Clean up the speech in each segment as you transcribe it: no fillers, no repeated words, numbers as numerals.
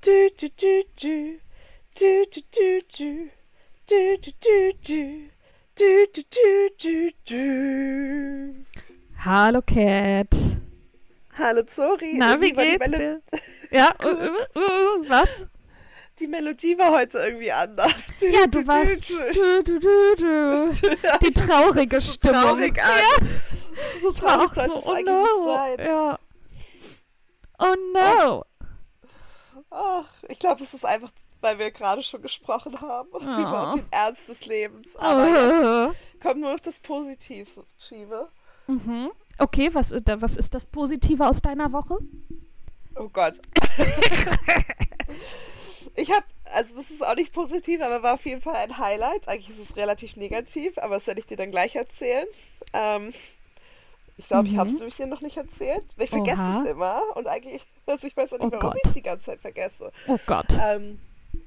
Du, du, du, du. Du, du, du, du. Du, du, du, du. Du, du, du, du, du. Hallo Cat. Hallo Zori, Na, wie irgendwie war geht's dir? Ja, gut. was? Die Melodie war heute irgendwie anders. Du, Ja, du, du du, warst du. du. Ja, Die ich hab, das traurige ist so Stimmung. traurig an. Ja, So ich war traurig auch so, sollte es oh eigentlich nicht no. sein. Ja. Oh Ach, no. ach, ich glaube, es ist einfach, weil wir gerade schon gesprochen haben über Oh. den Ernst des Lebens. Aber jetzt Oh. kommt nur noch das Positive. Mhm. Okay, was ist das Positive aus deiner Woche? Oh Gott. Also das ist auch nicht positiv, aber war auf jeden Fall ein Highlight. Eigentlich ist es relativ negativ, aber das werde ich dir dann gleich erzählen. Ähm, Ich glaube, ich habe es Mhm. nämlich dir noch nicht erzählt. Weil ich vergesse Oha. es immer. Und eigentlich, also ich weiß auch Oh nicht, warum ich es Gott. die ganze Zeit vergesse. Oh Gott. Ähm,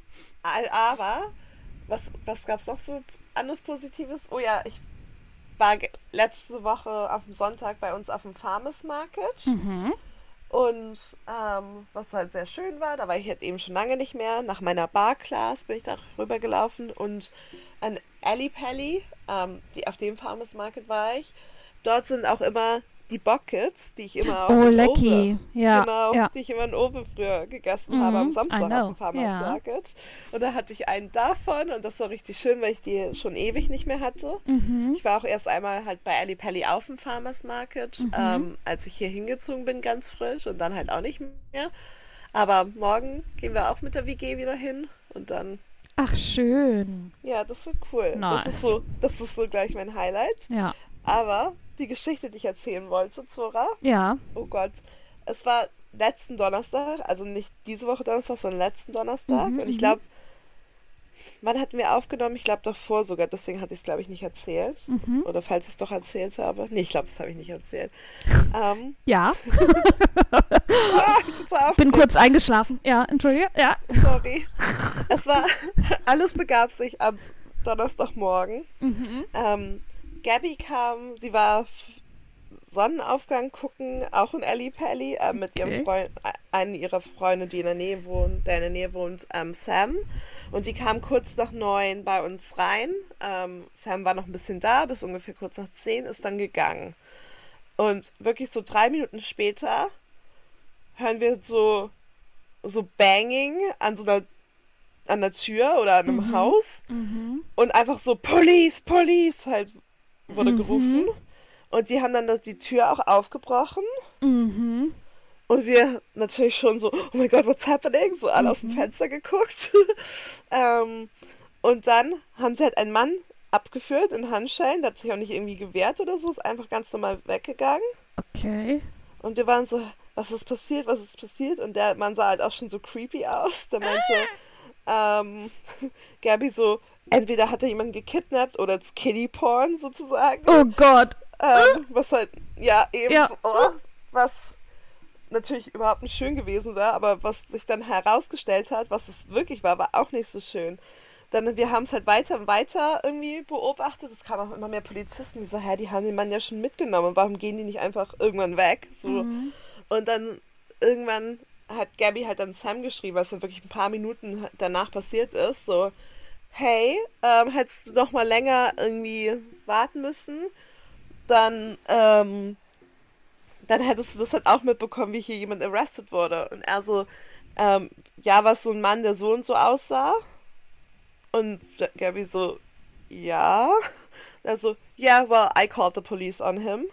aber, was gab es noch so anderes Positives? Oh ja, ich war letzte Woche auf dem Sonntag bei uns auf dem Farmers Market. Mhm. Und was halt sehr schön war, da war ich jetzt eben schon lange nicht mehr. Nach meiner Bar-Class bin ich da rübergelaufen und an Ali Pally, auf dem Farmers Market war ich. Dort sind auch immer die Buckets, die ich immer auch Oh, in Owe, lecky. Ja, genau, ja. die ich immer in Owe früher gegessen habe am Mhm. I Samstag auf dem know. Farmers Ja. Market. Und da hatte ich einen davon und das war richtig schön, weil ich die schon ewig nicht mehr hatte. Mhm. Ich war auch erst einmal halt bei Ali Pally auf dem Farmers Market, Mhm. als ich hier hingezogen bin, ganz frisch und dann halt auch nicht mehr. Aber morgen gehen wir auch mit der WG wieder hin und dann, Ach, schön. ja, das wird cool. Nice. Das ist so gleich mein Highlight. Ja. Aber die Geschichte, die ich erzählen wollte, Zora, Ja. oh Gott, es war letzten Donnerstag, also nicht diese Woche Donnerstag, sondern letzten Donnerstag. Mhm, Und ich mhm, glaube, wann hatten wir aufgenommen? Ich glaube davor sogar, deswegen hatte ich es, glaube ich, nicht erzählt. mhm. Oder falls ich es doch erzählt habe. Nee, ich glaube, das habe ich nicht erzählt. Ähm, Ja. ich bin so Bin aufgeregt. kurz eingeschlafen. Ja, entschuldige. Ja. Sorry. Es war, alles begab sich am Donnerstagmorgen. Mhm. Gabby kam, sie war Sonnenaufgang gucken, auch in Ali Pally, mit ihrem Okay. Freund, einen ihrer Freunde, die in der Nähe wohnt, der in der Nähe wohnt, Sam. Und die kam kurz nach 9 bei uns rein. Sam war noch ein bisschen da, bis ungefähr kurz nach 10, ist dann gegangen. Und wirklich so 3 Minuten später hören wir so Banging an der Tür oder an einem Mhm. Haus. Mhm. Und einfach so Police, Police halt wurde gerufen. Mhm. Und die haben dann die Tür auch aufgebrochen. Mhm. Und wir natürlich schon so, oh mein Gott, what's happening? So alle aus dem Mhm. Fenster geguckt. ähm, und dann haben sie halt einen Mann abgeführt in Handschellen. Der hat sich auch nicht irgendwie gewehrt oder so, ist einfach ganz normal weggegangen. Okay. Und wir waren so, was ist passiert, was ist passiert? Und der Mann sah halt auch schon so creepy aus. Der meinte, ähm, Gabby so, entweder hat er jemanden gekidnappt oder it's Kiddie Porn sozusagen. Oh Gott. Was halt, ja, eben Ja. so, was natürlich überhaupt nicht schön gewesen war, aber was sich dann herausgestellt hat, was es wirklich war, war auch nicht so schön. Dann, wir haben es halt weiter und weiter irgendwie beobachtet. Es kamen auch immer mehr Polizisten, die so, hä, die haben den Mann ja schon mitgenommen. Warum gehen die nicht einfach irgendwann weg? So. Mhm. Und dann irgendwann hat Gabby halt dann Sam geschrieben, was ja wirklich ein paar Minuten danach passiert ist, so, hey, hättest du noch mal länger irgendwie warten müssen, dann, dann hättest du das halt auch mitbekommen, wie hier jemand arrested wurde. Und er so, ja, war es so ein Mann, der so und so aussah? Und Gabby so, ja. Also, yeah, well, I called the police on him.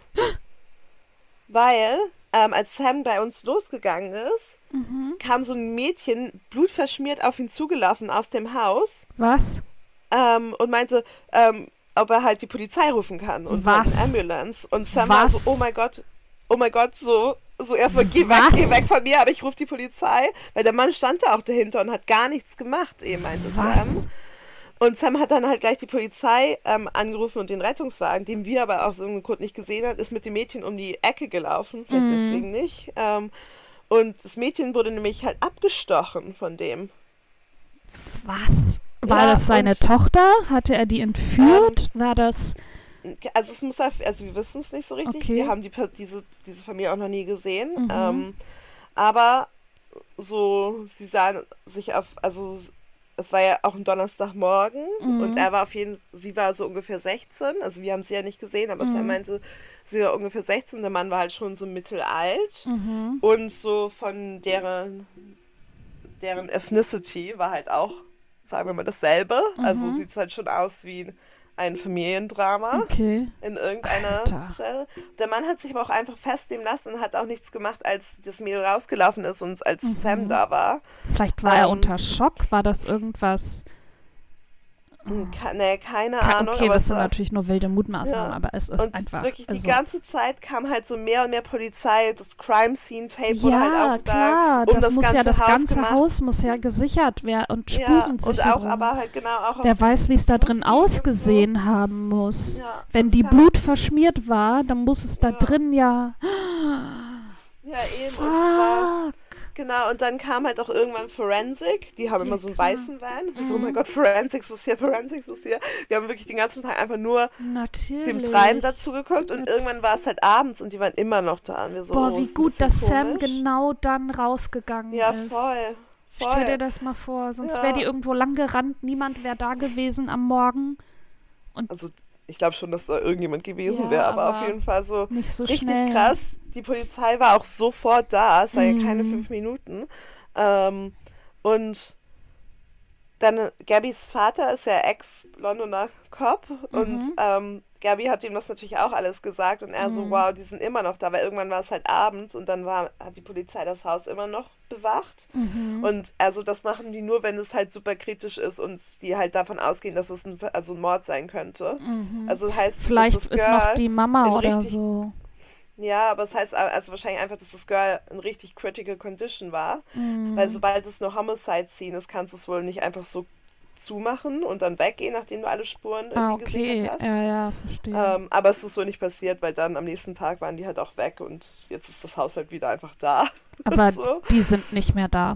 Weil, als Sam bei uns losgegangen ist, Mhm. kam so ein Mädchen blutverschmiert auf ihn zugelaufen aus dem Haus Was? und meinte, ob er halt die Polizei rufen kann und halt eine Was? Ambulance. Und Sam war so, Was? oh mein Gott, so erstmal geh Was? weg von mir, aber ich rufe die Polizei, weil der Mann stand da auch dahinter und hat gar nichts gemacht, eben meinte Was? Sam. Und Sam hat dann halt gleich die Polizei angerufen und den Rettungswagen, den wir aber aus irgendeinem Grund nicht gesehen haben, ist mit dem Mädchen um die Ecke gelaufen, vielleicht Mhm. deswegen nicht. Und das Mädchen wurde nämlich halt abgestochen von dem. Was? War Ja, das seine und Tochter? Hatte er die ähm, entführt? War das. also es muss also wir wissen es nicht so richtig. Wir Okay. haben diese Familie auch noch nie gesehen. Mhm. Aber so, sie sahen sich also es war ja auch ein Donnerstagmorgen und Mhm. sie war so ungefähr 16, also wir haben sie ja nicht gesehen, aber Sam Mhm. meinte, sie war ungefähr 16, der Mann war halt schon so mittelalt Mhm. und so von deren Ethnicity war halt auch, sagen wir mal, dasselbe, also Mhm. sieht es halt schon aus wie ein Familiendrama Okay. in irgendeiner Alter. Stelle. Der Mann hat sich aber auch einfach festnehmen lassen und hat auch nichts gemacht, als das Mädel rausgelaufen ist und als Sam Mhm. da war. Vielleicht war er Ähm, unter Schock. War das irgendwas? Nee, keine Ahnung, Okay, aber das es sind war, natürlich nur wilde Mutmaßnahmen, ja. aber es ist Und einfach, wirklich die also. ganze Zeit kam halt so mehr und mehr Polizei. Das Crime Scene Tape wurde halt Ja, aufgetragen, klar, um das das muss ja, ganze das Haus ganze gemacht. Haus muss ja gesichert werden und Ja, und auch, Spurensicherung. aber halt genau auch auf Wer weiß, wie es da drin Fußgängen und so. ausgesehen haben muss. Ja, und Wenn es die kam halt, Blut verschmiert war, dann muss es da ja, drin ja. ja eben, und es war. Fuck. Genau, und dann kam halt auch irgendwann Forensic. Die haben Ja, immer so einen klar. weißen Van. Wir so, oh mein Mhm. Gott, Forensics ist hier, Forensics ist hier. Wir haben wirklich den ganzen Tag einfach nur dem Treiben Natürlich. dazu geguckt. Und Nat irgendwann war es halt abends und die waren immer noch da. Und wir so, Boah, oh, wie ist ein gut, bisschen dass Sam komisch. genau dann rausgegangen Ja, ist. voll, Stell dir voll. das mal vor, sonst wäre die Ja, irgendwo lang gerannt, niemand wäre da gewesen am Morgen. Und also ich glaube schon, dass da irgendjemand gewesen ja, wäre, aber auf aber jeden Fall so nicht so richtig schnell. krass. Die Polizei war auch sofort da. Es war ja keine Mhm. 5 Minuten. Ähm, und dann Gabbys Vater ist ja Ex-Londoner Cop und Mhm. Gabby hat ihm das natürlich auch alles gesagt und er so, Mhm. wow, die sind immer noch da, weil irgendwann war es halt abends und dann hat die Polizei das Haus immer noch bewacht Mhm. und also das machen die nur, wenn es halt super kritisch ist und die halt davon ausgehen, dass es ein Mord sein könnte. Mhm. Also das heißt, dass Vielleicht das ist noch Girl die Mama in oder richtig, so. ja, aber es heißt also wahrscheinlich einfach, dass das Girl in richtig critical condition war, weil Mhm. sobald es eine Homicide-Scene ist, kannst du es wohl nicht einfach so zumachen und dann weggehen, nachdem du alle Spuren Ah, irgendwie gesichert okay. hast. Ja, ja, verstehe. Aber es ist so nicht passiert, weil dann am nächsten Tag waren die halt auch weg und jetzt ist das Haus halt wieder einfach da. Aber So. die sind nicht mehr da.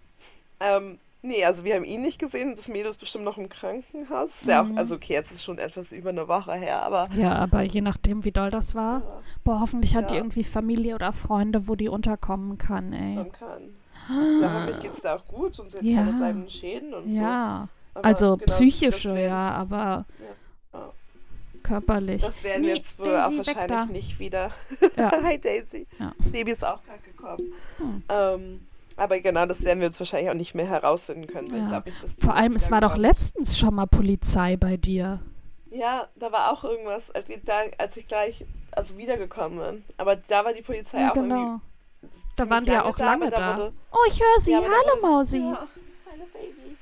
Nee, also wir haben ihn nicht gesehen und das Mädel ist bestimmt noch im Krankenhaus. Ist ja auch, Mhm. also okay, jetzt ist schon etwas über eine Woche her, aber Ja, aber je nachdem, wie doll das war. ja, Boah, hoffentlich hat die ja, irgendwie Familie oder Freunde, wo die unterkommen kann, ey. man kann. Ja, hoffentlich geht es da auch gut und sie hat keine Ja, bleibenden Schäden und so. ja. Aber Also genau, psychische, ja, aber ja, ja. körperlich. Das werden wir Nee, jetzt wohl auch Daisy, weg wahrscheinlich da. nicht wieder. Ja, Hi Daisy. ja. Das Baby ist auch gerade gekommen. Hm. Aber genau, das werden wir jetzt wahrscheinlich auch nicht mehr herausfinden können, weil ich Ja. glaube nicht, dass Vor die allem, es war doch wiederkommt. letztens schon mal Polizei bei dir. Ja, da war auch irgendwas, als ich gleich, also wiedergekommen bin. Aber da war die Polizei Ja, auch irgendwie genau. Da waren ziemlich die ja lange auch da, aber lange da da. wurde, Oh, ich höre sie. ja, aber da Hallo, wurde, Mausi. ja, hallo Baby.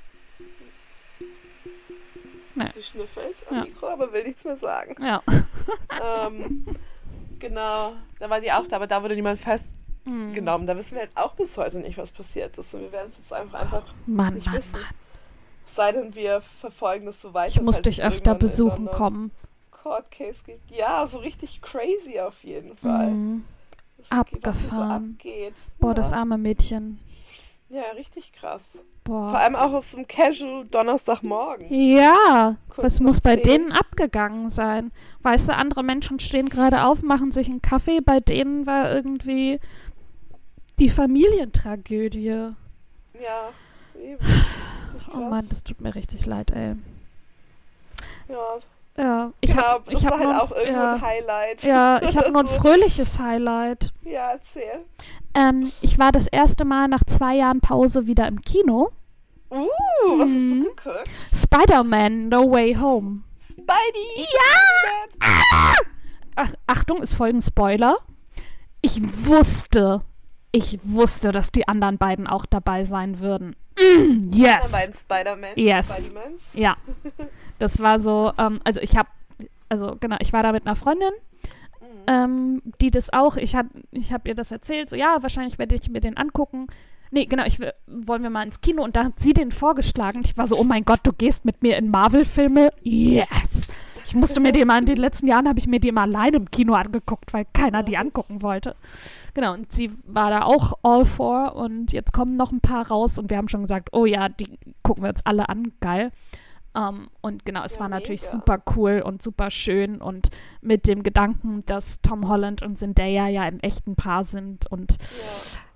Nee. Sie schnüffelt am Ja. Mikro, aber will nichts mehr sagen. Ja. Ähm, genau, da war die auch da, aber da wurde niemand Hm. festgenommen. Da wissen wir halt auch bis heute nicht, was passiert ist. Und wir werden es jetzt einfach Mann, nicht Mann, wissen. Mann. Es sei denn, wir verfolgen das so Ich weiter, muss falls es dich öfter irgendwann in besuchen London kommen. Court Case gibt. Ja, so richtig crazy auf jeden Fall. Hm. Was hier so Abgefahren. abgeht. Boah, das Ja, arme Mädchen. ja, richtig krass. Vor Boah. allem auch auf so einem Casual Donnerstagmorgen. Ja, was Kurz nach muss bei 10. denen abgegangen sein? Weißt du, andere Menschen stehen gerade auf, machen sich einen Kaffee. Bei denen war irgendwie die Familientragödie. Ja, eben. Richtig Oh Mann, krass. das tut mir richtig leid, ey. Ja, Ja, genau. Das ich war hab halt nur auch irgendwo ein Highlight. ich habe nur ein So, fröhliches Highlight. ja, erzähl. Ich war das erste Mal nach 2 Jahren Pause wieder im Kino. Was hast du Mhm. geguckt? Spider-Man No Way Home. Spidey! Ja! Spider-Man. Ach, Achtung, es folgen Spoiler. Ich wusste, dass die anderen beiden auch dabei sein würden. Da Yes. war ein Spider-Man. Yes. Spidey-Mans. Ja, das war so, genau, ich war da mit einer Freundin, die das auch, ich hab ihr das erzählt, so, ja, wahrscheinlich werde ich mir den angucken. Nee, genau, wollen wir mal ins Kino und da hat sie den vorgeschlagen. Ich war so, oh mein Gott, du gehst mit mir in Marvel-Filme? Yes! Ich musste mir die mal, in den letzten Jahren habe ich mir die immer alleine im Kino angeguckt, weil keiner die angucken wollte. Genau, und sie war da auch all for und jetzt kommen noch ein paar raus und wir haben schon gesagt, oh ja, die gucken wir uns alle an, geil. Und genau, es Ja, war natürlich mega. super cool und super schön und mit dem Gedanken, dass Tom Holland und Zendaya ja ein echten Paar sind und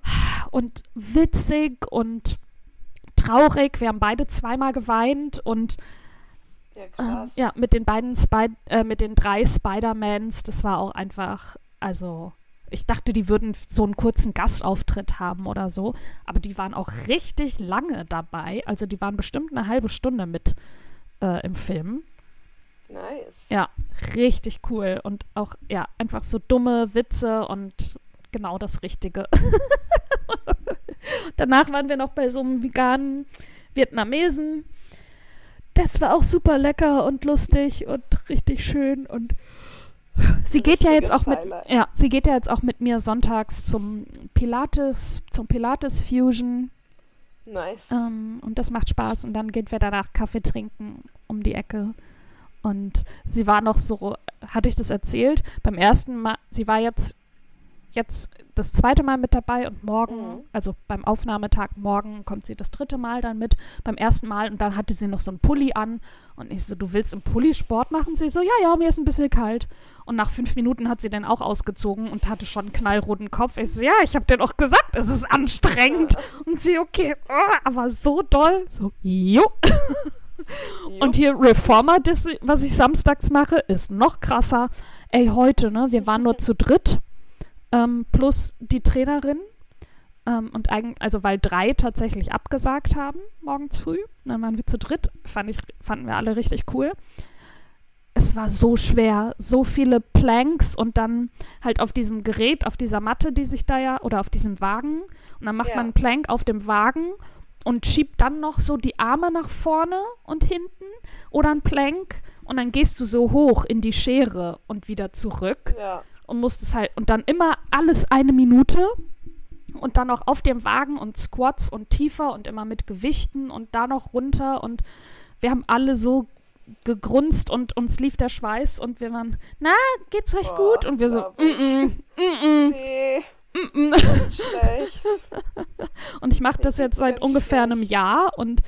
und witzig und traurig. Wir haben beide zweimal geweint und Ja, krass. ja, mit den mit den 3 Spider-Mans, das war auch einfach, also ich dachte, die würden so einen kurzen Gastauftritt haben oder so, aber die waren auch richtig lange dabei. Also die waren bestimmt eine halbe Stunde mit im Film. Nice. Ja, richtig cool und auch, ja, einfach so dumme Witze und genau das Richtige. Danach waren wir noch bei so einem veganen Vietnamesen. Das war auch super lecker und lustig und richtig schön und sie geht ja jetzt auch mit, Highlight. ja, sie geht ja jetzt auch mit mir sonntags zum Pilates Fusion. Nice. Und das macht Spaß und dann gehen wir danach Kaffee trinken um die Ecke. Und sie war noch so, hatte ich das erzählt, beim ersten Mal, sie war jetzt das 2. Mal mit dabei und morgen, also beim Aufnahmetag morgen kommt sie das 3. Mal dann mit, beim ersten Mal und dann hatte sie noch so einen Pulli an und ich so, du willst im Pulli Sport machen? Sie so, ja, mir ist ein bisschen kalt. Und nach 5 Minuten hat sie den auch ausgezogen und hatte schon einen knallroten Kopf. Ich so, ja, ich hab dir doch gesagt, es ist anstrengend. Und sie, okay, aber so doll. So, jo. Und hier Reformer, das, was ich samstags mache, ist noch krasser. Ey, heute, ne, wir waren nur zu dritt. Plus die Trainerin und also weil 3 tatsächlich abgesagt haben morgens früh, dann waren wir zu dritt, fanden wir alle richtig cool. Es war so schwer, so viele Planks und dann halt auf diesem Gerät, auf dieser Matte, die sich da ja, oder auf diesem Wagen und dann macht man einen Plank auf dem Wagen und schiebt dann noch so die Arme nach vorne und hinten oder einen Plank und dann gehst du so hoch in die Schere und wieder zurück. Ja. Und musstest halt, und dann immer alles 1 Minute und dann noch auf dem Wagen und Squats und tiefer und immer mit Gewichten und da noch runter und wir haben alle so gegrunzt und uns lief der Schweiß und wir waren, na, geht's euch gut? Und wir so, Nee, schlecht. Und ich mache das jetzt seit ungefähr einem Jahr und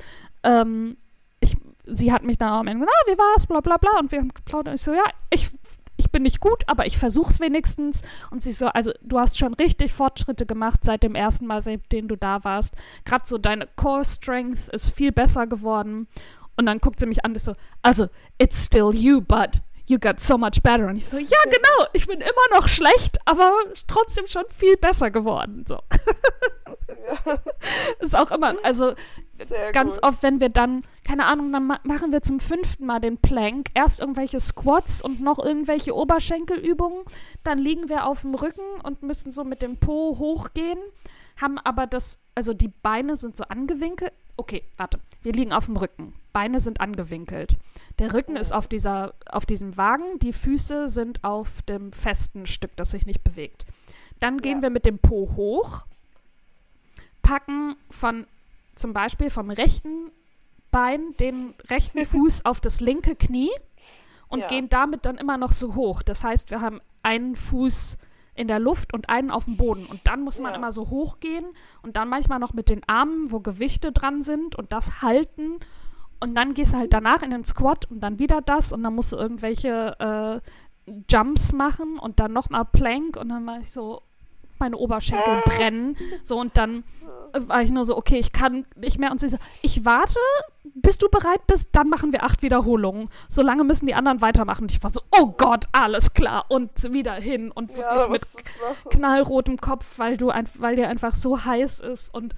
sie hat mich dann auch am Ende, wie war's, bla bla bla und wir haben geplaudert und ich so, ja, ich bin nicht gut, aber ich versuch's wenigstens. Und sie so, also du hast schon richtig Fortschritte gemacht seit dem ersten Mal, seitdem du da warst. Gerade so deine Core Strength ist viel besser geworden. Und dann guckt sie mich an und ist so, also it's still you, but you got so much better. Und ich so, ja genau, ich bin immer noch schlecht, aber trotzdem schon viel besser geworden. So. Ja. Ist auch immer, also Sehr ganz gut. oft, wenn wir dann, keine Ahnung, dann machen wir zum 5. Mal den Plank, erst irgendwelche Squats und noch irgendwelche Oberschenkelübungen, dann liegen wir auf dem Rücken und müssen so mit dem Po hochgehen, haben aber also die Beine sind so angewinkelt. Okay, warte, wir liegen auf dem Rücken, Beine sind angewinkelt. Der Rücken ist auf diesem Wagen, die Füße sind auf dem festen Stück, das sich nicht bewegt. Dann gehen wir mit dem Po hoch, packen zum Beispiel vom rechten Bein den rechten Fuß auf das linke Knie und gehen damit dann immer noch so hoch. Das heißt, wir haben einen Fuß in der Luft und einen auf dem Boden. Und dann muss man immer so hochgehen und dann manchmal noch mit den Armen, wo Gewichte dran sind und das halten. Und dann gehst du halt danach in den Squat und dann wieder das und dann musst du irgendwelche Jumps machen und dann nochmal Plank und dann war ich so, meine Oberschenkel brennen. So, und dann war ich nur so, okay, ich kann nicht mehr. Und sie so, ich warte, bis du bereit bist, dann machen wir 8 Wiederholungen. Solange müssen die anderen weitermachen. Und ich war so, oh Gott, alles klar. Und wieder hin und wirklich mit knallrotem Kopf, weil dir einfach so heiß ist. Und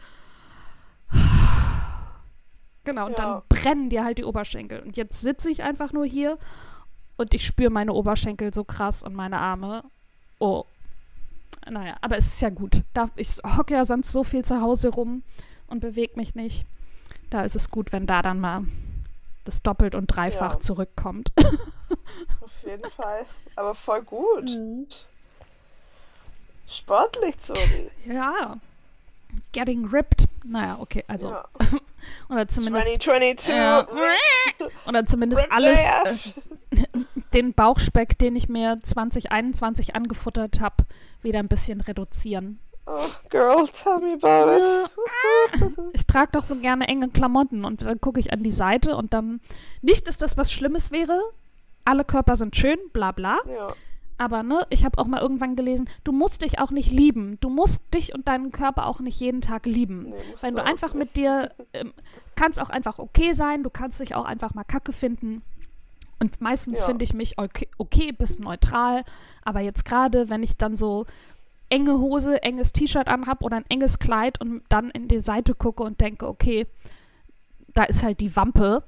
genau, und dann brennen dir halt die Oberschenkel. Und jetzt sitze ich einfach nur hier und ich spüre meine Oberschenkel so krass und meine Arme. Oh. Naja, aber es ist ja gut. Ich hocke ja sonst so viel zu Hause rum und bewege mich nicht. Da ist es gut, wenn da dann mal das doppelt und dreifach zurückkommt. Auf jeden Fall. Aber voll gut. Sportlich, Zuri. Ja. Getting ripped. Naja, okay, also. Ja. Oder zumindest. 2022. Oder zumindest alles. Den Bauchspeck, den ich mir 2021 angefuttert habe, wieder ein bisschen reduzieren. Oh, girl, tell me about it. Ich trage doch so gerne enge Klamotten und dann gucke ich an die Seite und dann, nicht, dass das was Schlimmes wäre, alle Körper sind schön, bla bla, Aber, ne, ich habe auch mal irgendwann gelesen, du musst dich auch nicht lieben. Du musst dich und deinen Körper auch nicht jeden Tag lieben. Nee, musst Wenn du du auch einfach nicht. mit dir, kannst auch einfach okay sein, du kannst dich auch einfach mal kacke finden. Und meistens Ja. finde ich mich okay bis neutral. Aber jetzt gerade, wenn ich dann so enge Hose, enges T-Shirt anhab oder ein enges Kleid und dann in die Seite gucke und denke, okay, da ist halt die Wampe.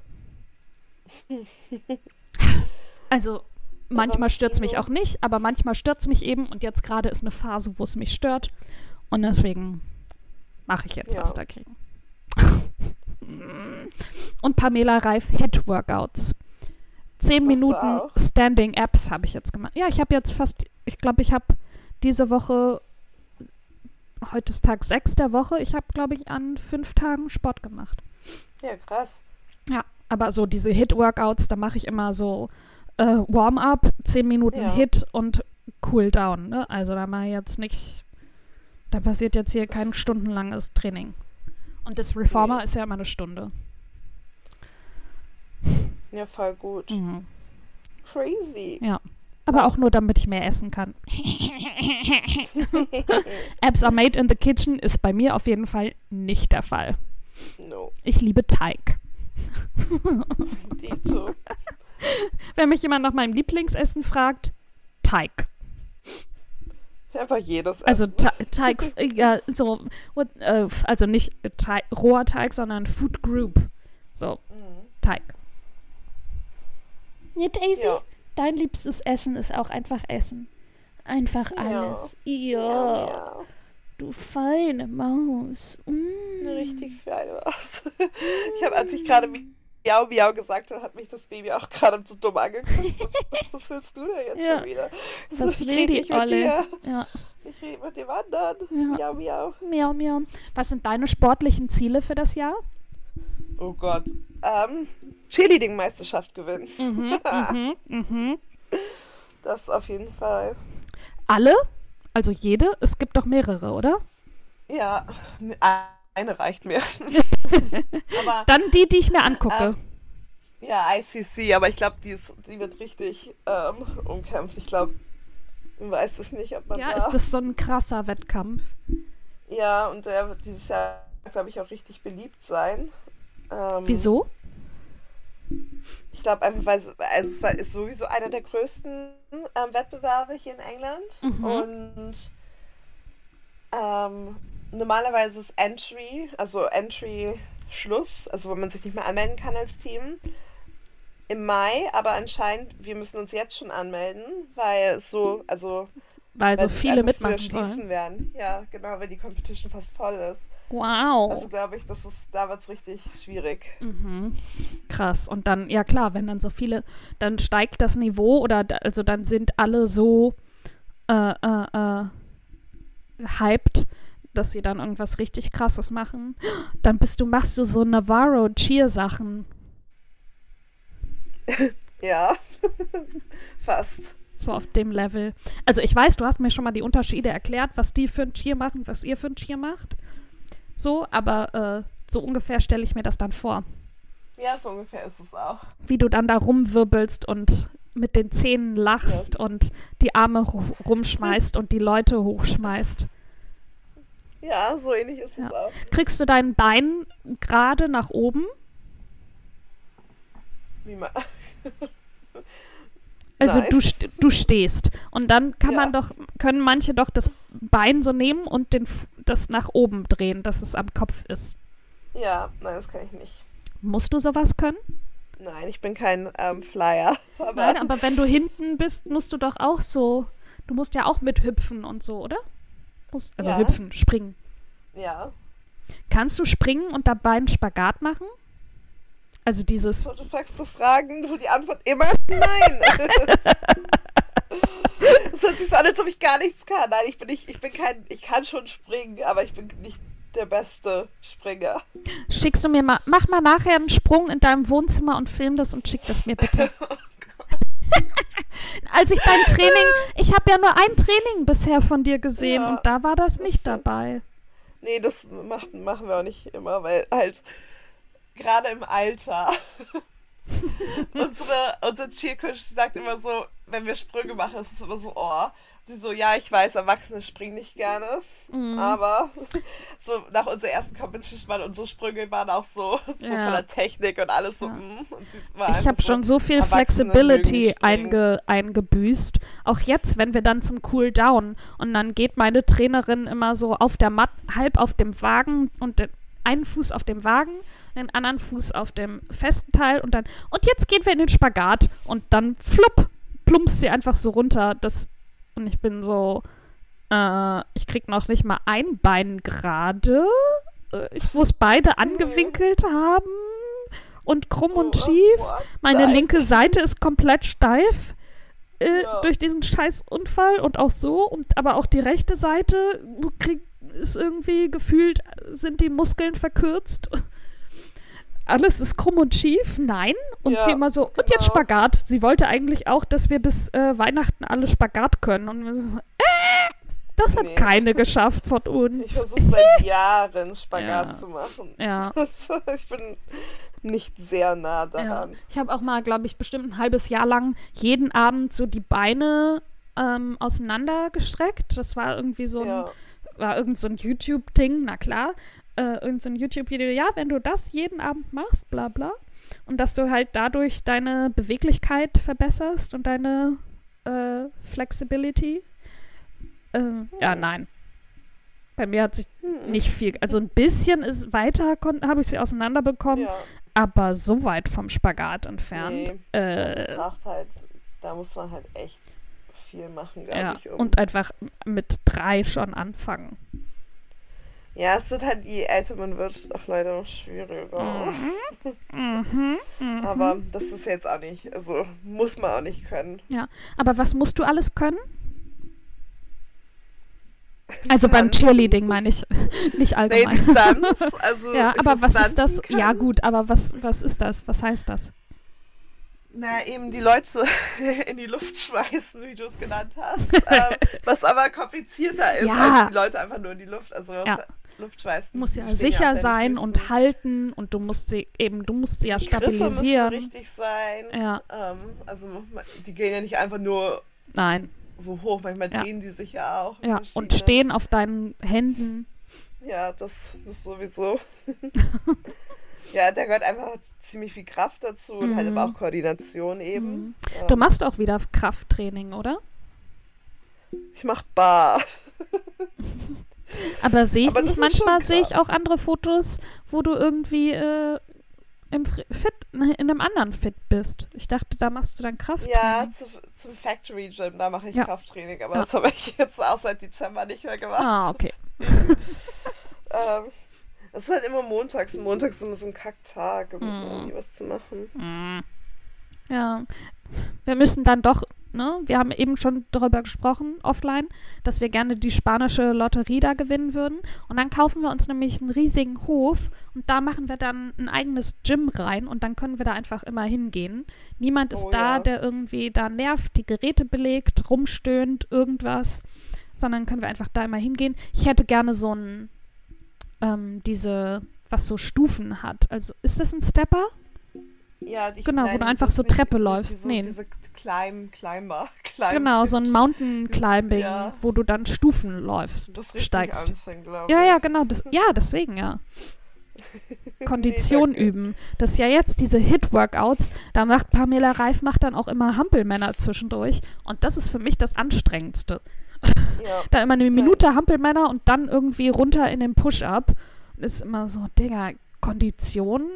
Also manchmal stört es mich auch nicht, aber manchmal stört es mich eben und jetzt gerade ist eine Phase, wo es mich stört und deswegen mache ich jetzt Ja. was dagegen. Und Pamela Reif Hit Workouts. 10 Machst du Minuten auch? Standing Apps habe ich jetzt gemacht. Ja, ich habe jetzt ich glaube, ich habe diese Woche, heute ist Tag 6 der Woche, ich habe, glaube ich, an 5 Tagen Sport gemacht. Ja, krass. Ja, aber so diese Hit-Workouts, da mache ich immer so Warm-up, 10 Minuten Ja. Hit und Cool-Down. Ne? Also da mache ich jetzt nicht, da passiert jetzt hier kein stundenlanges Training. Und das Reformer Nee. ist ja immer eine Stunde. Ja, voll gut. Mhm. Crazy. Ja. Aber auch nur, damit ich mehr essen kann. Apps are made in the kitchen ist bei mir auf jeden Fall nicht der Fall. No. Ich liebe Teig. Dito. Wenn mich jemand nach meinem Lieblingsessen fragt, Teig. Einfach jedes Also Essen. Teig, ja, so, also nicht roher Teig, sondern Food Group. So, Teig. Ja, Daisy, Ja. dein liebstes Essen ist auch einfach Essen. Einfach Ja. alles. Ja, Ja. du feine Maus. Eine richtig feine Maus. Ich habe, als ich gerade Miau Miau gesagt habe, hat mich das Baby auch gerade so dumm angeguckt. Was willst du denn jetzt Ja. schon wieder? Was Ich will rede die nicht mit Olle? dir. Ja. Ich rede mit dem anderen. Ja. Miau Miau. Miau, miau. Was sind deine sportlichen Ziele für das Jahr? Oh Gott. Cheerleading-Meisterschaft gewinnen. Das auf jeden Fall. Alle? Also jede? Es gibt doch mehrere, oder? Ja, eine reicht mir. Aber Dann die ich mir angucke. ja, ICC, aber ich glaube, die wird richtig umkämpft. Ich glaube, weiß ich nicht, ob man Ja, da... ist das so ein krasser Wettkampf? Ja, und der wird dieses Jahr, glaube ich, auch richtig beliebt sein. Wieso? Ich glaube einfach, weil es ist sowieso einer der größten Wettbewerbe hier in England. Und normalerweise ist Entry-Schluss, also wo man sich nicht mehr anmelden kann als Team, im Mai, aber anscheinend, wir müssen uns jetzt schon anmelden, weil Weil so sie viele einfach früher mitmachen schließen wollen. werden. Ja, genau, weil die Competition fast voll ist. Wow. Also glaube ich, da wird es richtig schwierig. Krass. Und dann, ja klar, wenn dann so viele, dann steigt das Niveau oder also dann sind alle so hyped, dass sie dann irgendwas richtig Krasses machen. Dann machst du so Navarro-Cheer-Sachen. Ja, fast. So auf dem Level. Also ich weiß, du hast mir schon mal die Unterschiede erklärt, was die für ein Cheer machen, was ihr für ein Cheer macht. So, aber so ungefähr stelle ich mir das dann vor. Ja, so ungefähr ist es auch. Wie du dann da rumwirbelst und mit den Zähnen lachst und die Arme rumschmeißt und die Leute hochschmeißt. Ja, so ähnlich ist es Ja. auch. Kriegst du dein Bein gerade nach oben? Wie man, Also Nein. du stehst. Und dann Ja. können manche doch das Bein so nehmen und das nach oben drehen, dass es am Kopf ist. Ja, nein, das kann ich nicht. Musst du sowas können? Nein, ich bin kein Flyer. Aber Nein, aber wenn du hinten bist, musst du doch auch so, du musst ja auch mithüpfen und so, oder? Also Ja. hüpfen, springen. ja, Kannst du springen und dabei einen Spagat machen? Also dieses, so, du fragst so Fragen, wo die Antwort immer nein ist. Es hört sich so an, als ob ich gar nichts kann. Nein, ich kann schon springen, aber ich bin nicht der beste Springer. schickst du mir mal, mach mal nachher einen Sprung in deinem Wohnzimmer und film das und schick das mir bitte. Als ich ich habe ja nur ein Training bisher von dir gesehen Ja, und da war das nicht stimmt. dabei. Nee, machen wir auch nicht immer, weil halt gerade im Alter Unsere Cheercoach sagt immer so, wenn wir Sprünge machen, ist es immer so, oh. Die so, ja, ich weiß, Erwachsene springen nicht gerne, aber so nach unserer ersten Competition waren unsere Sprünge waren auch so von der Technik und alles so, und ich habe schon so viel Flexibility eingebüßt. Auch jetzt, wenn wir dann zum Cooldown und dann geht meine Trainerin immer so auf der halb auf dem Wagen und den einen Fuß auf dem Wagen, den anderen Fuß auf dem festen Teil und jetzt gehen wir in den Spagat und dann plumpst sie einfach so runter, und ich bin so, ich krieg noch nicht mal ein Bein gerade. Ich muss beide angewinkelt haben und krumm und schief. Meine linke Seite ist komplett steif durch diesen scheiß Unfall und auch so. Aber auch die rechte Seite ist irgendwie gefühlt, sind die Muskeln verkürzt. Alles ist krumm und schief, nein. Und sie immer so, und jetzt Spagat. Sie wollte eigentlich auch, dass wir bis Weihnachten alle Spagat können. Und wir so, das hat keine geschafft von uns. Ich versuche seit Jahren Spagat zu machen. Ja. Ich bin nicht sehr nah daran. Ja. Ich habe auch mal, glaube ich, bestimmt ein halbes Jahr lang jeden Abend so die Beine auseinandergestreckt. Das war irgendwie so irgend so ein YouTube-Ding, na klar. Irgend so ein YouTube-Video, ja, wenn du das jeden Abend machst, bla bla, und dass du halt dadurch deine Beweglichkeit verbesserst und deine Flexibility. Nein. Bei mir hat sich nicht viel, also ein bisschen ist weiter, habe ich sie auseinanderbekommen, aber so weit vom Spagat entfernt. Das macht halt, da muss man halt echt viel machen, glaube ich. Und einfach mit 3 schon anfangen. Ja, es sind halt, je älter man wird, auch leider noch schwieriger. Aber das ist jetzt auch nicht, also muss man auch nicht können. Ja, aber was musst du alles können? Also beim Cheerleading meine ich, nicht allgemein. Nee, Distanz. Also ja, aber was ist das? Können. Ja gut, aber was ist das? Was heißt das? Na, eben die Leute in die Luft schmeißen, wie du es genannt hast. Was aber komplizierter ist, als die Leute einfach nur in die Luft. Also Luft schmeißen. Muss ja sicher sein und halten und du musst sie ja stabilisieren. Die Griffe müssen richtig sein. Ja. Also die gehen ja nicht einfach nur so hoch, manchmal drehen die sich ja auch. Ja, und stehen auf deinen Händen. Ja, das sowieso. Ja, da gehört einfach ziemlich viel Kraft dazu und halt aber auch Koordination eben. Du machst auch wieder Krafttraining, oder? Ich mach Bar. Aber sehe ich auch andere Fotos, wo du irgendwie in einem anderen Fit bist. Ich dachte, da machst du dann Krafttraining. Ja, zum Factory Gym, da mache ich Krafttraining, aber das habe ich jetzt auch seit Dezember nicht mehr gemacht. Ah, okay. Das ist halt immer montags. Montags ist immer so ein Kacktag, um irgendwie was zu machen. Ja, wir müssen dann doch, ne, wir haben eben schon darüber gesprochen, offline, dass wir gerne die spanische Lotterie da gewinnen würden. Und dann kaufen wir uns nämlich einen riesigen Hof und da machen wir dann ein eigenes Gym rein und dann können wir da einfach immer hingehen. Niemand ist der irgendwie da nervt, die Geräte belegt, rumstöhnt, irgendwas, sondern können wir einfach da immer hingehen. Ich hätte gerne so ein was so Stufen hat. Also, ist das ein Stepper? Ja, wo du einfach so Treppe läufst. Diese Climber. Genau, so ein Mountain Climbing, wo du dann Stufen läufst, das steigst. Ja, ja, genau. Deswegen, ja. Kondition üben. Das ist ja jetzt diese Hit-Workouts. Da macht Pamela Reif dann auch immer Hampelmänner zwischendurch. Und das ist für mich das Anstrengendste. Ja. Da immer eine Minute Hampelmänner und dann irgendwie runter in den Push-Up. Das ist immer so, Digga, Kondition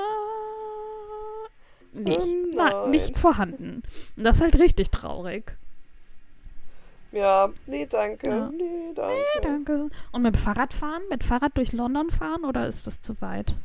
nicht vorhanden. Und das ist halt richtig traurig. Ja, nee, danke. Ja. Nee, danke. Und mit dem Fahrrad fahren? Mit Fahrrad durch London fahren oder ist das zu weit?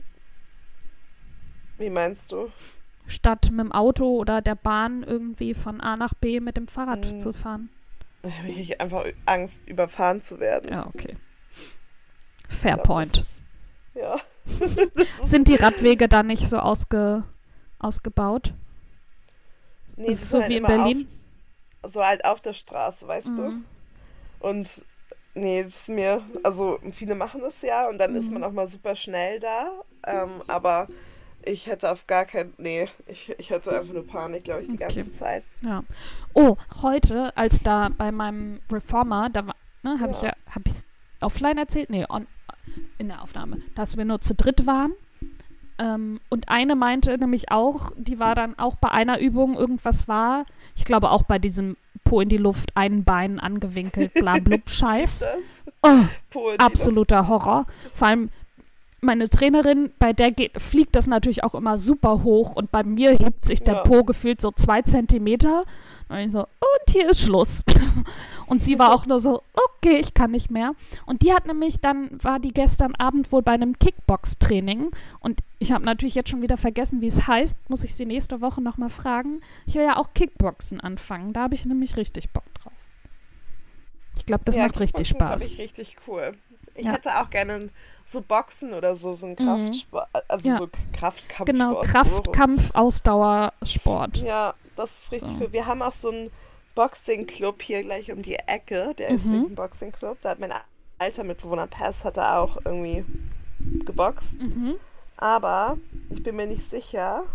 Wie meinst du? Statt mit dem Auto oder der Bahn irgendwie von A nach B mit dem Fahrrad zu fahren. Da habe ich einfach Angst, überfahren zu werden. Ja, okay. Fair point. Ja. Sind die Radwege da nicht so ausgebaut? Nee, ist so halt wie in Berlin? So halt auf der Straße, weißt du? Und nee, das ist mir, also viele machen das ja und dann ist man auch mal super schnell da, aber Ich hätte auf gar keinen, nee, ich hatte einfach nur Panik, glaube ich, die ganze Zeit. Ja. Oh, heute, als da bei meinem Reformer, da war, ne, habe ich offline erzählt? Nee, in der Aufnahme, dass wir nur zu dritt waren. Und eine meinte nämlich auch, die war dann auch bei einer Übung, irgendwas war, ich glaube auch bei diesem Po in die Luft, ein Bein angewinkelt, bla blub Scheiß. Oh, absoluter Horror. Vor allem meine Trainerin, bei der fliegt das natürlich auch immer super hoch und bei mir hebt sich der Po gefühlt so 2 Zentimeter. Und ich so, und hier ist Schluss. Und sie war auch nur so, okay, ich kann nicht mehr. Und die hat nämlich, dann war die gestern Abend wohl bei einem Kickbox-Training und ich habe natürlich jetzt schon wieder vergessen, wie es heißt, muss ich sie nächste Woche nochmal fragen. Ich will ja auch Kickboxen anfangen, da habe ich nämlich richtig Bock drauf. Ich glaube, das macht richtig Spaß. Das ich richtig cool. Ich hätte auch gerne so Boxen oder so ein Kraftsport, also so Kraftkampfsport. Genau, Kraftkampf, Ausdauersport. Ja, das ist richtig cool. Wir haben auch so einen Boxing-Club hier gleich um die Ecke, der ist ein Boxing-Club. Da hat mein alter Mitbewohner Paz, hat er auch irgendwie geboxt. Aber ich bin mir nicht sicher,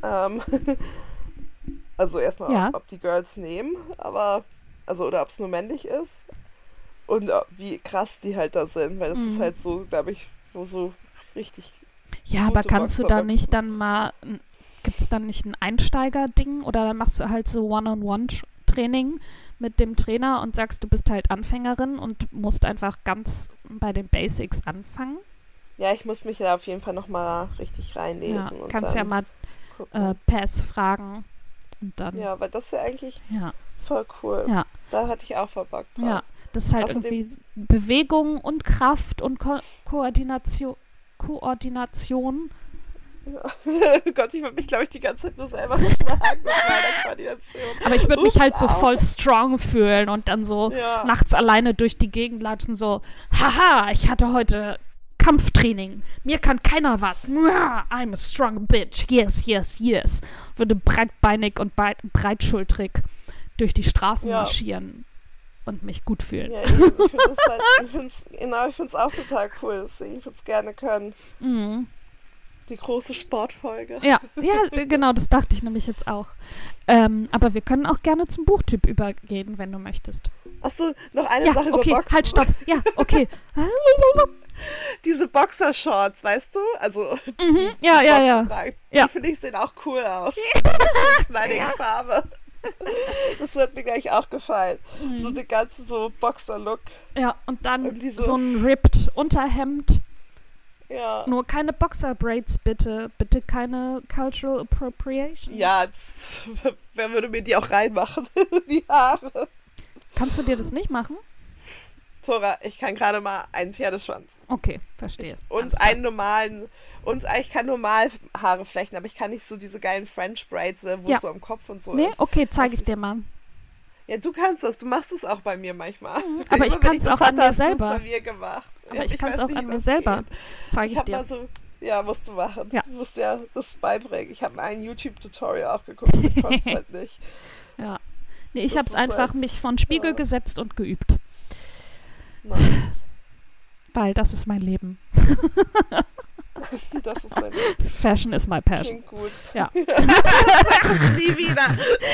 also erstmal, ob die Girls nehmen, aber, also, oder ob es nur männlich ist. Und wie krass die halt da sind, weil das ist halt so, glaube ich, so richtig. Ja, aber kannst du da nicht dann mal, gibt es dann nicht ein Einsteiger-Ding oder dann machst du halt so One-on-One-Training mit dem Trainer und sagst, du bist halt Anfängerin und musst einfach ganz bei den Basics anfangen? Ja, ich muss mich da auf jeden Fall nochmal richtig reinlesen. Ja, und kannst ja mal Pass fragen und dann. Ja, weil das ist ja eigentlich voll cool. Ja. Da hatte ich auch voll Bock drauf. Ja. Das ist halt irgendwie Bewegung und Kraft und Koordination. Ja. Gott, ich würde mich, glaube ich, die ganze Zeit nur selber schlagen mit meiner Koordination. Aber ich würde mich halt so voll strong fühlen und dann so nachts alleine durch die Gegend latschen, so, haha, ich hatte heute Kampftraining. Mir kann keiner was. I'm a strong bitch. Yes, yes, yes. Würde breitbeinig und breitschultrig durch die Straßen marschieren. Und mich gut fühlen. Ja, ich finde es auch total cool. Ich würde es gerne können. Die große Sportfolge. Ja, genau, das dachte ich nämlich jetzt auch. Aber wir können auch gerne zum Buchtyp übergehen, wenn du möchtest. Achso, noch eine Sache über Boxen. Halt, stopp. Ja, okay. Diese Boxershorts, weißt du? Also, ja. Die finde ich, sehen auch cool aus. Knallige Farbe. Das wird mir gleich auch gefallen. So den ganzen so Boxer-Look. Ja, und dann so ein ripped Unterhemd. Ja. Nur keine Boxer-Braids, bitte. Bitte keine Cultural Appropriation. Ja, wer würde mir die auch reinmachen? Die Haare. Kannst du dir das nicht machen? Zora, ich kann gerade mal einen Pferdeschwanz. Okay, verstehe. Und einen normalen. Und ich kann normal Haare flechten, aber ich kann nicht so diese geilen French Braids, wo es so am Kopf und so ist. Okay, zeige ich dir mal. Ja, du kannst das. Du machst es auch bei mir manchmal. Aber ich kann es auch an mir selber. Bei mir gemacht. Aber ich kann es auch an mir selber. Zeige ich dir. Musst du machen. Ja. Du musst mir das beibringen. Ich habe ein YouTube-Tutorial auch geguckt. Ich konnte es halt nicht. Ja. Nee, ich habe es einfach mich vor den Spiegel gesetzt und geübt. Nice. Weil das ist mein Leben. Das ist dein Leben. Fashion is my passion. Klingt gut. Ja. Sag es nie wieder.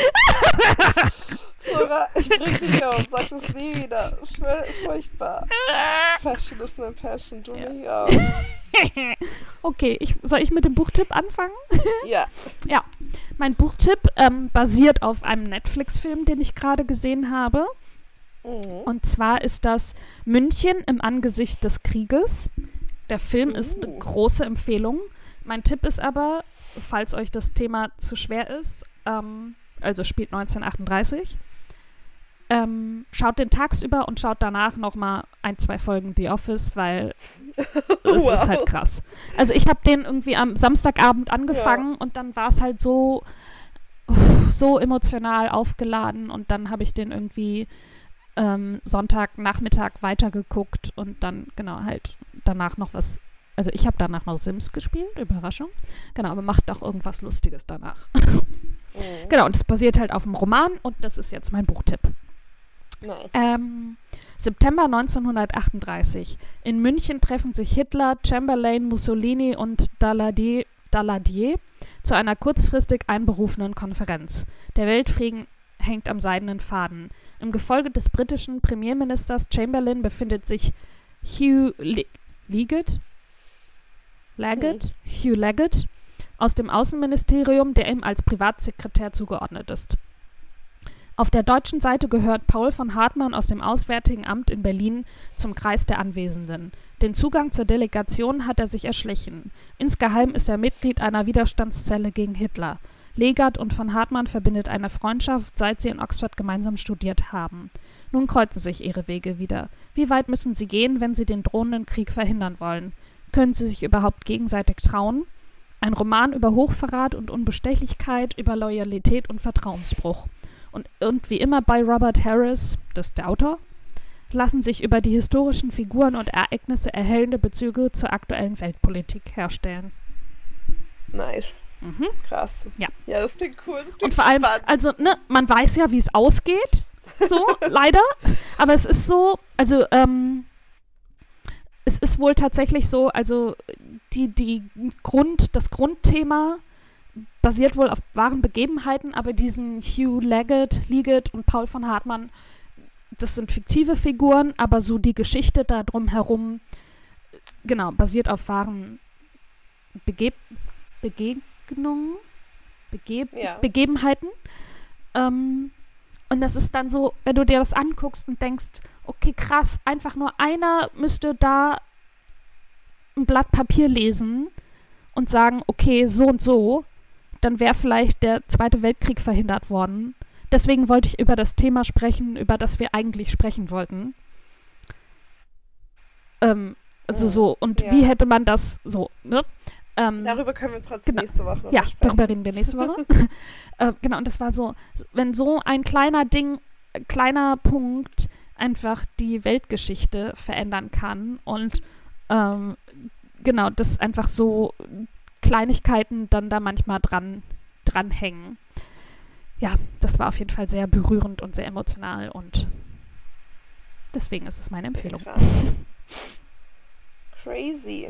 Zora, ich bring dich auf. Sag es nie wieder. Furchtbar. Fashion is my passion. Du mich auch. Okay, soll ich mit dem Buchtipp anfangen? Ja. Ja, mein Buchtipp basiert auf einem Netflix-Film, den ich gerade gesehen habe. Und zwar ist das München im Angesicht des Krieges. Der Film ist eine große Empfehlung. Mein Tipp ist aber, falls euch das Thema zu schwer ist, also spielt 1938, schaut den tagsüber und schaut danach nochmal 1-2 Folgen The Office, weil es ist halt krass. Also ich habe den irgendwie am Samstagabend angefangen und dann war es halt so emotional aufgeladen und dann habe ich den irgendwie Sonntagnachmittag weitergeguckt und dann genau halt danach noch was, also ich habe danach noch Sims gespielt, Überraschung, genau, aber macht auch irgendwas Lustiges danach. Genau, und es basiert halt auf einem Roman und das ist jetzt mein Buchtipp. Nice. September 1938. In München treffen sich Hitler, Chamberlain, Mussolini und Daladier Daladier zu einer kurzfristig einberufenen Konferenz. Der Weltfrieden hängt am seidenen Faden. Im Gefolge des britischen Premierministers Chamberlain befindet sich Hugh Leggett aus dem Außenministerium, der ihm als Privatsekretär zugeordnet ist. Auf der deutschen Seite gehört Paul von Hartmann aus dem Auswärtigen Amt in Berlin zum Kreis der Anwesenden. Den Zugang zur Delegation hat er sich erschlichen. Insgeheim ist er Mitglied einer Widerstandszelle gegen Hitler. Leggett und von Hartmann verbindet eine Freundschaft, seit sie in Oxford gemeinsam studiert haben. Nun kreuzen sich ihre Wege wieder. Wie weit müssen sie gehen, wenn sie den drohenden Krieg verhindern wollen? Können sie sich überhaupt gegenseitig trauen? Ein Roman über Hochverrat und Unbestechlichkeit, über Loyalität und Vertrauensbruch. Und wie immer bei Robert Harris, das ist der Autor, lassen sich über die historischen Figuren und Ereignisse erhellende Bezüge zur aktuellen Weltpolitik herstellen. Nice. Krass. Ja. Ja, das klingt cool. Das klingt und vor allem, spannend. also, man weiß ja, wie es ausgeht, so, leider, aber es ist so, also, es ist wohl tatsächlich so, also, das Grundthema basiert wohl auf wahren Begebenheiten, aber diesen Hugh Leggett und Paul von Hartmann, das sind fiktive Figuren, aber so die Geschichte da drumherum, genau, basiert auf wahren Begebenheiten. Und das ist dann so, wenn du dir das anguckst und denkst, okay, krass, einfach nur einer müsste da ein Blatt Papier lesen und sagen, okay, so und so, dann wäre vielleicht der Zweite Weltkrieg verhindert worden. Deswegen wollte ich über das Thema sprechen, über das wir eigentlich sprechen wollten. Also so, und wie hätte man das so, ne? Darüber können wir trotzdem nächste Woche noch sprechen. Darüber reden wir nächste Woche. Genau, und das war so, wenn so ein kleiner Punkt einfach die Weltgeschichte verändern kann und genau, das einfach so Kleinigkeiten dann da manchmal dranhängen. Ja, das war auf jeden Fall sehr berührend und sehr emotional und deswegen ist es meine Empfehlung. Krass. Crazy.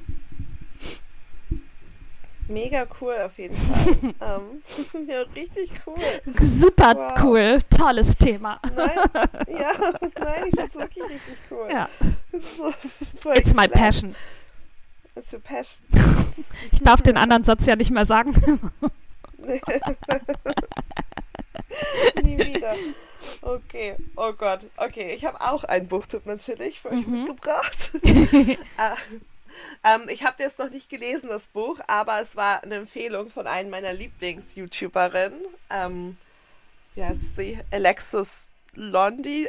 Mega cool auf jeden Fall. Ja, richtig cool. Super cool. Tolles Thema. Nein, ich finde es wirklich richtig cool. Ja. So, It's my passion. It's your passion. Ich darf den anderen Satz ja nicht mehr sagen. Nie wieder. Okay, oh Gott. Okay, ich habe auch einen Buchtipp natürlich für euch mitgebracht. Ich habe das noch nicht gelesen, das Buch, aber es war eine Empfehlung von einer meiner Lieblings-YouTuberinnen. Wie heißt sie? Alexis Jondi.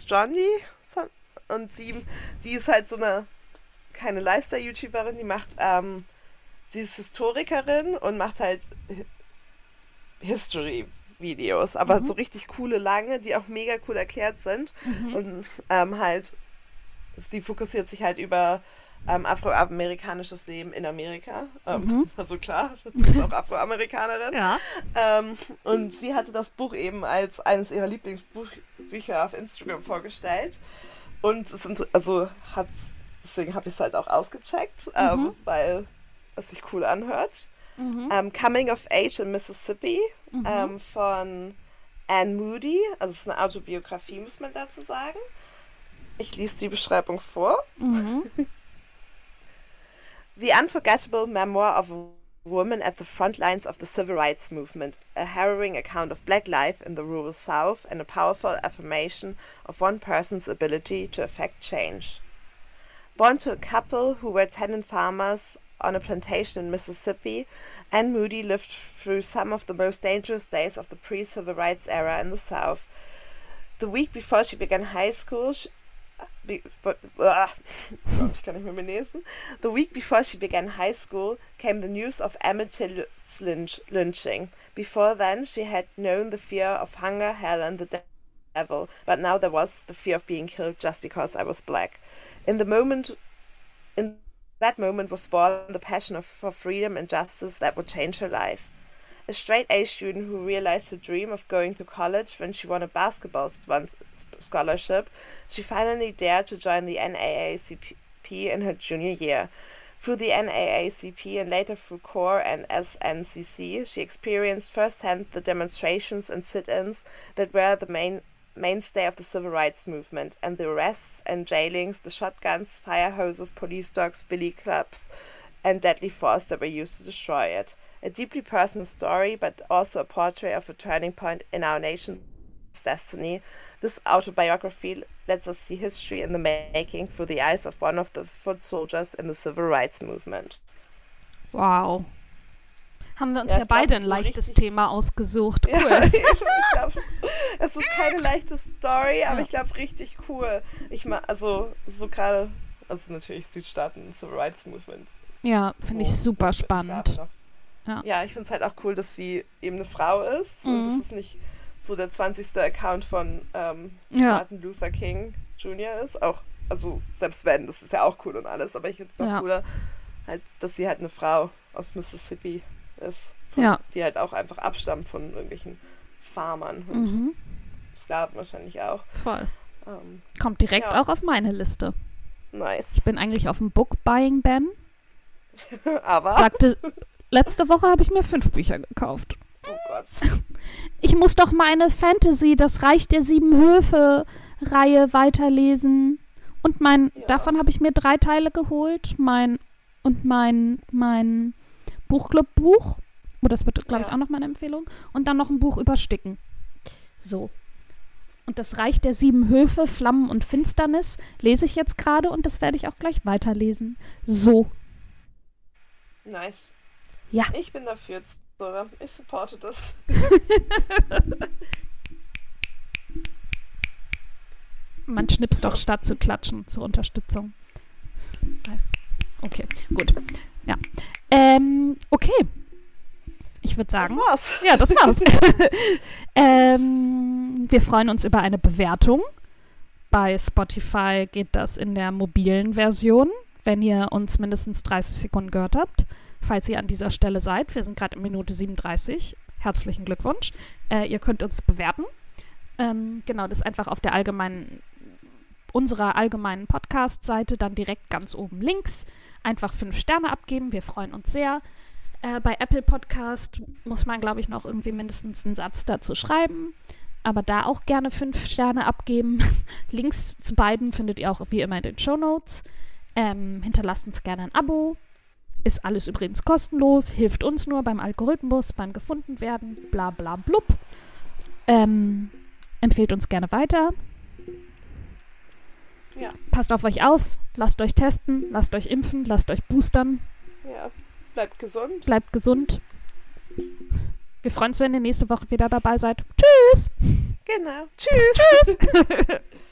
Und die ist halt so keine Lifestyle-YouTuberin, die macht, sie ist Historikerin und macht halt History-Videos, aber so richtig coole, lange, die auch mega cool erklärt sind. Und halt, sie fokussiert sich halt über afroamerikanisches Leben in Amerika. Also klar, sie ist auch Afroamerikanerin. Ja. Und sie hatte das Buch eben als eines ihrer Lieblingsbücher auf Instagram vorgestellt. Und deswegen habe ich es halt auch ausgecheckt, weil es sich cool anhört. Coming of Age in Mississippi von Anne Moody. Also es ist eine Autobiografie, muss man dazu sagen. Ich lese die Beschreibung vor. The unforgettable memoir of a woman at the front lines of the civil rights movement, a harrowing account of black life in the rural South and a powerful affirmation of one person's ability to affect change. Born to a couple who were tenant farmers on a plantation in Mississippi, Anne Moody lived through some of the most dangerous days of the pre-civil rights era in the South. The week before she began high school, The week before she began high school came the news of Emmett Till's lynching. Before then, she had known the fear of hunger, hell, and the devil, but now there was the fear of being killed just because I was black. In that moment was born the passion for freedom and justice that would change her life. A straight-A student who realized her dream of going to college when she won a basketball scholarship, she finally dared to join the NAACP in her junior year. Through the NAACP and later through CORE and SNCC, she experienced firsthand the demonstrations and sit-ins that were the mainstay of the civil rights movement, and the arrests and jailings, the shotguns, fire hoses, police dogs, billy clubs, and deadly force that were used to destroy it. A deeply personal story, but also a portrait of a turning point in our nation's destiny. This autobiography lets us see history in the making through the eyes of one of the foot soldiers in the civil rights movement. Wow. Haben wir uns ja beide ein leichtes Thema ausgesucht. Cool. Ja, ich glaube, es ist keine leichte Story, aber ich glaube, richtig cool. Ich meine, also so gerade, also natürlich Südstaaten, Civil Rights Movement. Ja, finde ich super spannend. Ja, ich finde es halt auch cool, dass sie eben eine Frau ist und das ist nicht so der 20. Account von Martin Luther King Jr. ist. Auch, also selbst wenn, das ist ja auch cool und alles, aber ich finde es noch cooler, halt, dass sie halt eine Frau aus Mississippi ist, die halt auch einfach abstammt von irgendwelchen Farmern und Sklaven wahrscheinlich auch. Voll. Kommt direkt auch auf meine Liste. Nice. Ich bin eigentlich auf dem Book-Buying-Ban. Aber? Sagte, letzte Woche habe ich mir 5 Bücher gekauft. Oh Gott. Ich muss doch meine Fantasy, das Reich der 7 Höfe-Reihe weiterlesen. Und davon habe ich mir 3 Teile geholt. Mein Buchclub-Buch. Oh, das wird, glaube ich, auch noch meine Empfehlung. Und dann noch ein Buch über Sticken. So. Und das Reich der 7 Höfe, Flammen und Finsternis lese ich jetzt gerade und das werde ich auch gleich weiterlesen. So. Nice. Ja. Ich bin dafür, Zora. Ich supporte das. Man schnipst doch statt zu klatschen zur Unterstützung. Okay, gut. Ja. Okay. Ich würde sagen. Das war's. Ja, das war's. Wir freuen uns über eine Bewertung. Bei Spotify geht das in der mobilen Version, wenn ihr uns mindestens 30 Sekunden gehört habt. Falls ihr an dieser Stelle seid. Wir sind gerade in Minute 37. Herzlichen Glückwunsch. Ihr könnt uns bewerten. Genau, das ist einfach auf der unserer allgemeinen Podcast-Seite, dann direkt ganz oben links. Einfach 5 Sterne abgeben. Wir freuen uns sehr. Bei Apple Podcast muss man, glaube ich, noch irgendwie mindestens einen Satz dazu schreiben. Aber da auch gerne 5 Sterne abgeben. Links zu beiden findet ihr auch wie immer in den Shownotes. Hinterlasst uns gerne ein Abo. Ist alles übrigens kostenlos. Hilft uns nur beim Algorithmus, beim Gefundenwerden. Bla bla blub. Empfehlt uns gerne weiter. Ja. Passt auf euch auf. Lasst euch testen. Lasst euch impfen. Lasst euch boostern. Ja. Bleibt gesund. Bleibt gesund. Wir freuen uns, wenn ihr nächste Woche wieder dabei seid. Tschüss. Genau. Tschüss. Tschüss.